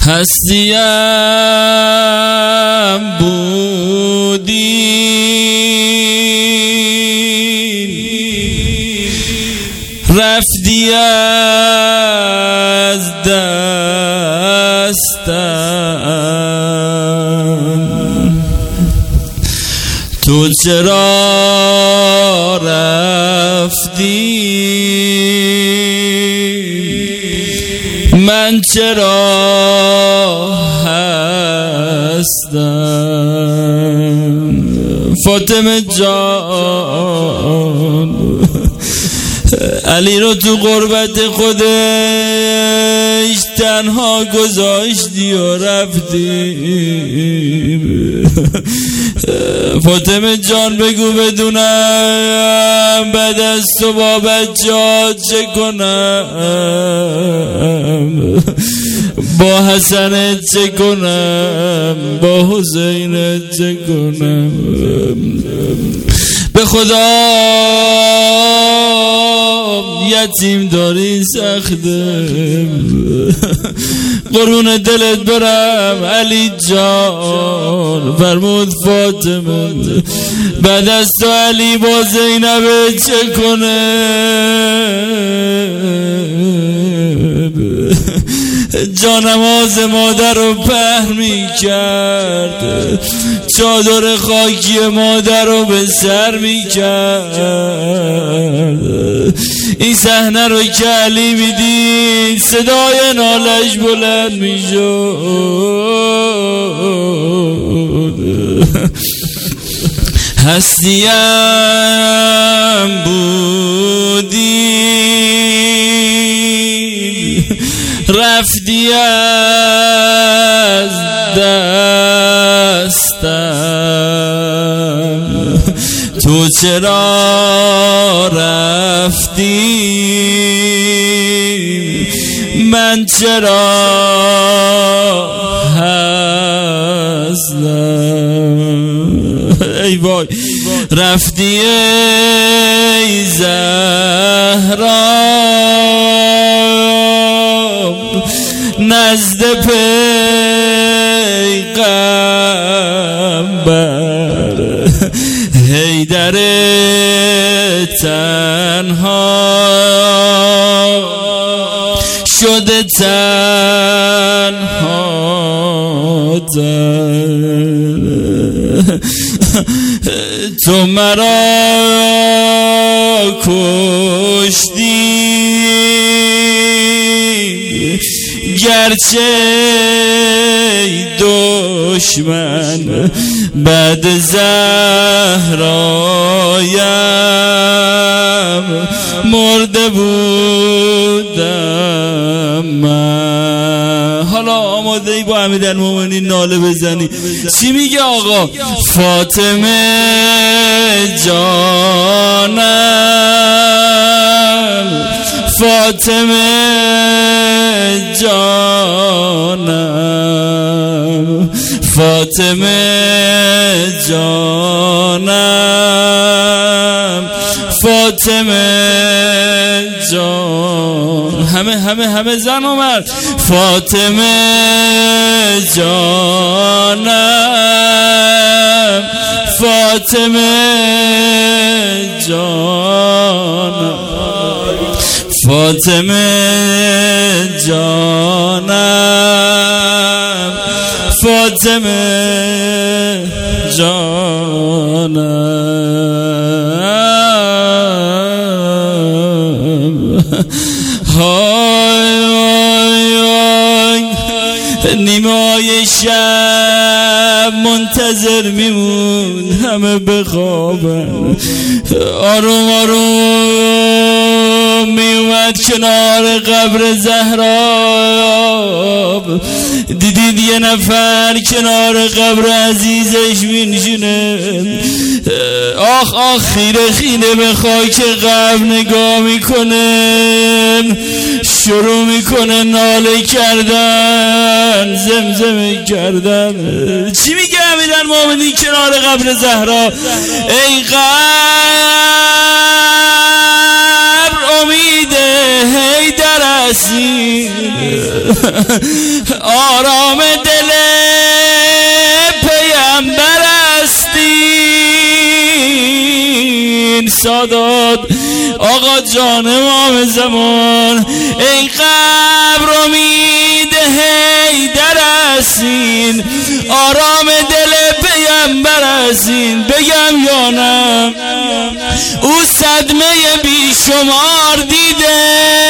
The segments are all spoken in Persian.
هستیم بودی رفتی از دستم، تو چرا رفتی من چرا هستم. فاطمه جان علی رو تو غربت خودش تنها گذاشتی و رفتی. فاطمه جان بگو بدونم بعد از تو با بچه‌ها چه کنم، با حسن چه کنم، با حسین چه کنم. به خدا یتیم داری سخته، قربون دلت برم علی جان. فرمود فاطمه بعد از تو علی با زینب چه کنه؟ جانماز مادر رو پهن می کرد، چادر خاکی مادر رو به سر می کرد. این صحنه رو که علی می دید صدای نالش بلند می شد. هستیم بودی رفتی از دستم، تو چرا رفتی من چرا هستم. ای وای رفتی ای زهرا نزد پیغمبر، حیدر تنها شده تنها تو مرا کشتی گرچه دشمن بعد زهرایم مرده بودم من. حالا آماده ای با امیرالمومنین ناله بزنی؟ چی میگه آقا؟ فاطمه جانم، فاطمه جانم، فاطمه جانم، فاطمه جان. همه زن و مرد. فاطمه جانم، فاطمه جانم، فاطمه جانم، فاطمه جانم. های نیمای شب منتظر میمون همه بخوابن، آروم آروم میومد کنار قبر زهرا، دیدید یه نفر کنار قبر عزیزش مینشینه. آخ آخ خیره خیره به خاک قبر نگاه میکنه، شروع میکنه ناله کردن، زمزمه کردن. چی میگه امیرالمومنین کنار قبر زهرا؟ ای قبر امید حیدر برسید آرام دل پیامبر استین سادات آقا جان امام زمان ای قبر امید حیدر استین آرام دل پیامبر استین بگم یا نه او صدمه بیشمار دیده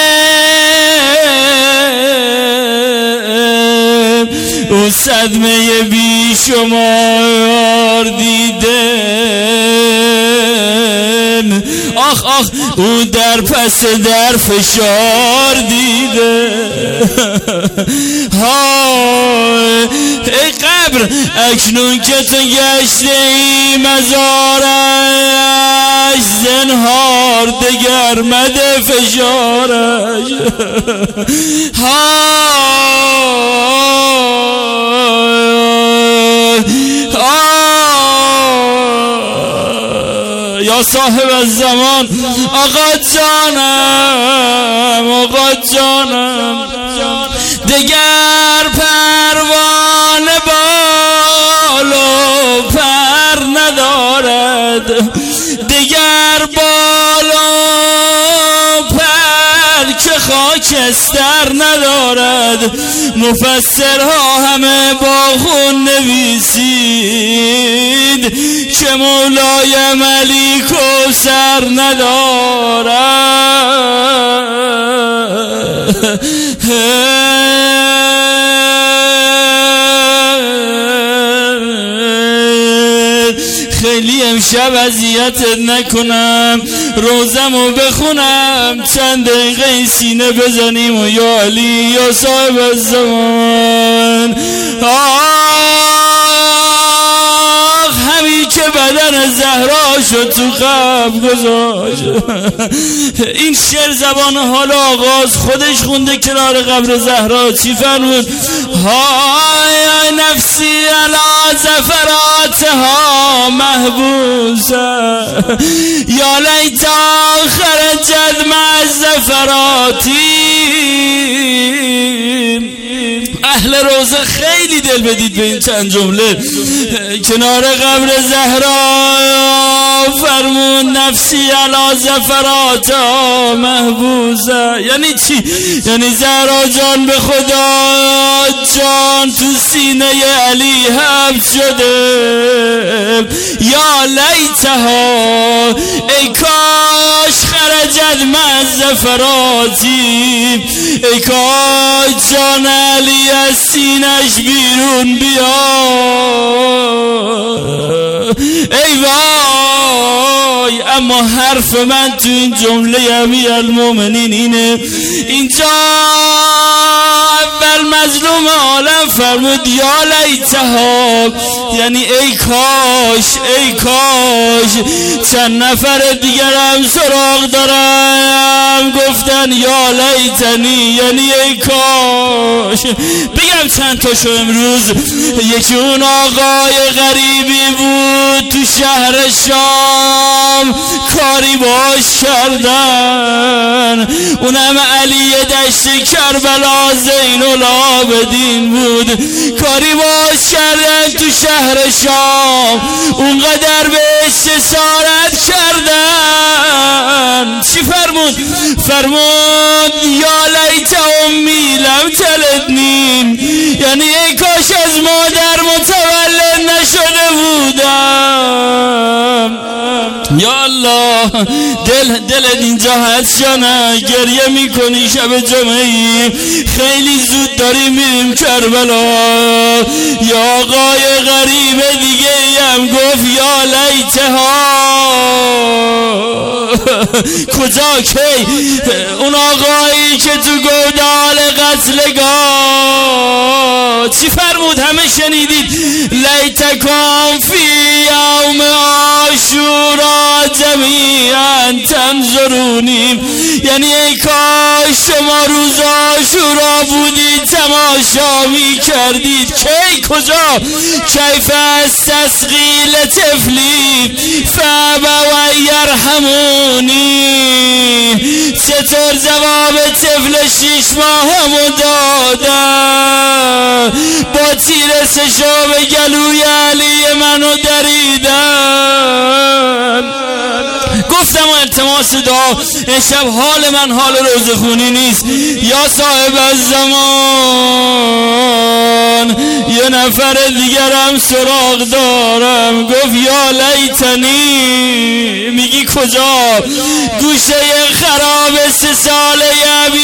او صدمه بیشمار دیده آخ آخ او در پس در فشار دیده های ای قبر اکنون که تو گشته ای مزارش زنهار دگر مده فشارش یا صاحب الزمان آقا جانم آقا جانم دگر پروانه بال و پر ندارد دگر بال و پر که خاکستر ندارد مفسرها همه با خون نویسید که مولای علی کوثر ندارد خیلی امشب اذیتت نکنم روزمو بخونم چند دقیقه سینه بزنیم و یا علی یا صاحب الزمان همین که بدن زهرا شد تو قبر گذاشت این شعر زبان حال آغاز خودش خونده کنار قبر زهرا چی فرمود های نفسی علی زفراتها محبوسه یا لیتا خرجت مع زفراتی اهل روزه خیلی دل بدید به این چند جمله کنار قبر زهرا فرمون نفسی علی زفرات محبوسه یعنی چی؟ یعنی زهرا جان به خدا جان تو سینه علی حبس شده یا لیتها ای کاش خرجت مع زفراتی ای کاش جان علی از سینش بیرون بیا ای وای اما حرف من تو این جمله امیر المومنین اینه اینجا اول مظلوم عالم فرمود یا لیتها یعنی ای کاش چند نفر دیگرم سراغ دارم گفتن یا لیتنی یعنی ای کاش بگم چند تاشو امروز یکی اون آقای غریبی بود تو شهر شام کاری باش کردن اونم علی دشت کربلا زین العابدین بود کاری باش کردن تو شهر شام اونقدر بهش جسارت کردن چی فرمود یا لیت امی لم تلدنی یعنی ای کاش از مادر متولد نشده بودم یا الله دلت اینجا هست یا نه گریه میکنی شب جمعی خیلی زود داریم میریم کربلا یا آقای غریب دیگه هم گفت یا لیتها کجا کی اون آقایی که تو گودال قتلگاه چی فرمود همه شنیدید لیتکم فی یوم عاشورا جمیعا تنظرونیم. یعنی ای کاش شما روز عاشورا بودید تماشا می کردید. کی کجا؟ کیف استسقیل طفلی فابوا یرحمونی. چطور جواب طفل 6 ماهمو دادن، با تیر سشا به گلوی علی منو دریدن. گفتم و التماس دعا، امشب حال من حال روزخونی نیست. یا صاحب الزمان یه نفر دیگرم سراغ دارم. گفت یا لیتنی. میگی کجا؟ گوشه خراب 3 ساله ابی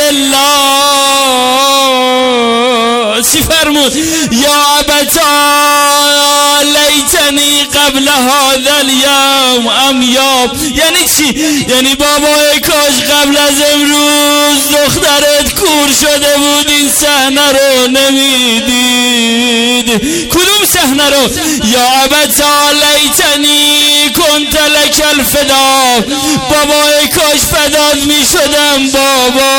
عبدالله. چی فرمود؟ یا ابتا لیتنی قبل هذا اليوم امیاب. یعنی چی؟ یعنی بابای کاش قبل از امروز دخترت کور شده بود این صحنه رو نمیدید. کدوم صحنه رو؟ یا ابتا لیتنی کنت لک الفدا. بابای کاش فدات میشدم بابا.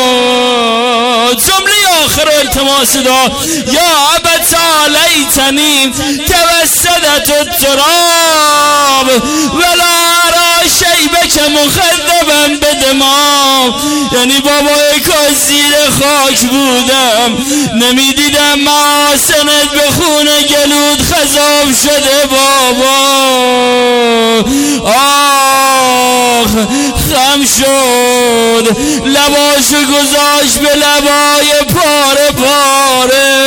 جمله آخر التماس دعا، یا ابتا لیتنی توسدت التراب ولا ارى شیبک مخضبا بدماء. یعنی بابای کاش زیر خاک بودم نمیدیدم محاسنت به خون گلود خضاب شده بابا. آخ خم شد، لباشو گذاشت به لبای پاره پاره.